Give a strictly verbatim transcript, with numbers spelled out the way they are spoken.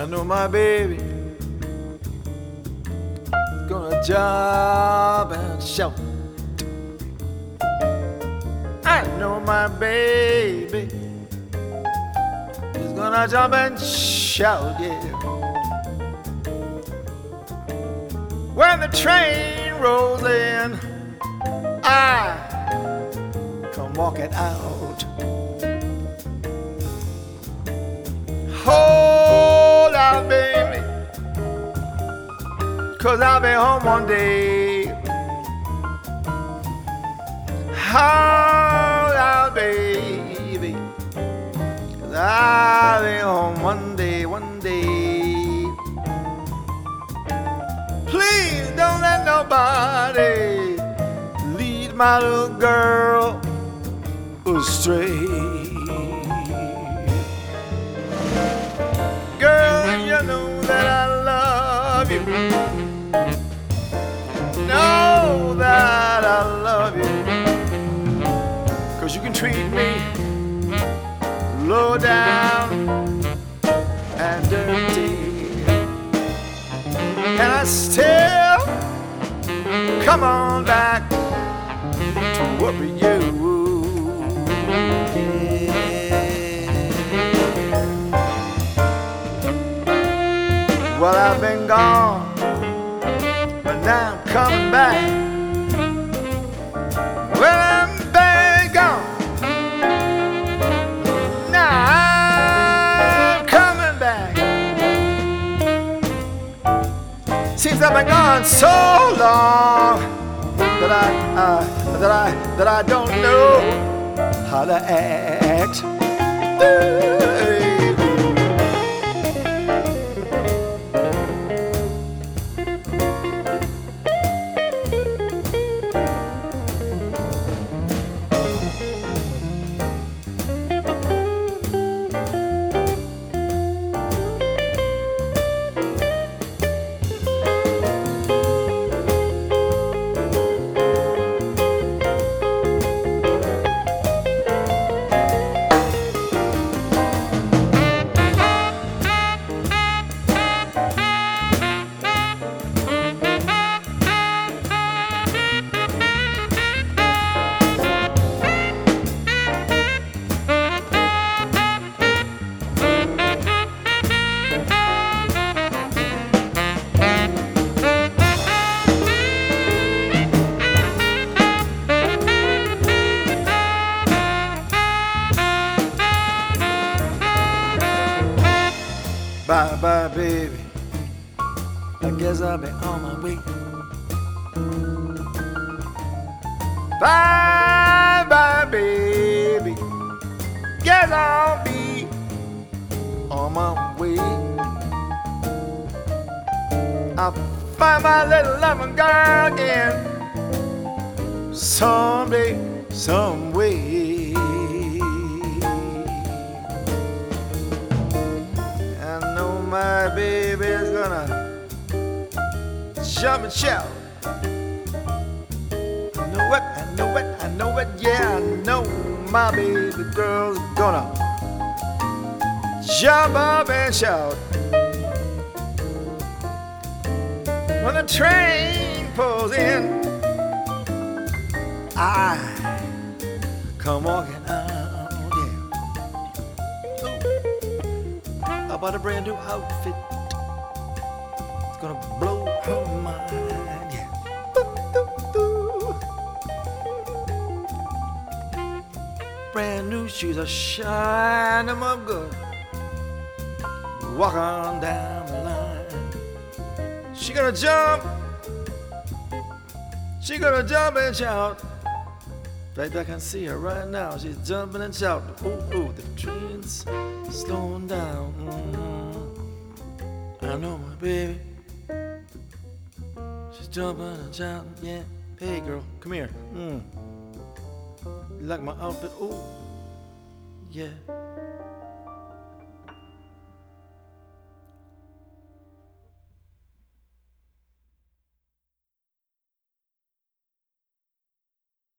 I know my baby is gonna jump and shout. I know my baby is gonna jump and shout, yeah. When the train rolls in, I come walking out. Hold out, baby, 'cause I'll be home one day. Hold out, baby, 'cause I'll be home one day, one day. Please don't let nobody lead my little girl astray. Girl, you know that I love you. Know that I love you. 'Cause you can treat me low down and dirty, and I still come on back to worry you. Well, I've been gone, but now I'm coming back. Well, I'm been gone, now I'm coming back. Seems I've been gone so long that I, uh, that I, that I don't know how to act. Bye bye, baby, I guess I'll be on my way. Bye bye, baby, guess I'll be on my way. I'll find my little loving girl again someday, some way. My baby's gonna jump and shout. I know it, I know it, I know it, yeah, I know my baby girl's gonna jump up and shout. When the train pulls in, I come walking out. I bought a brand new outfit. It's gonna blow her mind, yeah. Brand new shoes are shining them up good. Walk on down the line. She gonna jump. She gonna jump and shout. In fact, I can see her right now. She's jumping and shouting. Ooh, ooh, the train's slowing down. Mm-hmm. I know my baby. She's jumping and shouting. Yeah. Hey, girl, come here. Mm. You like my outfit? Ooh. Yeah.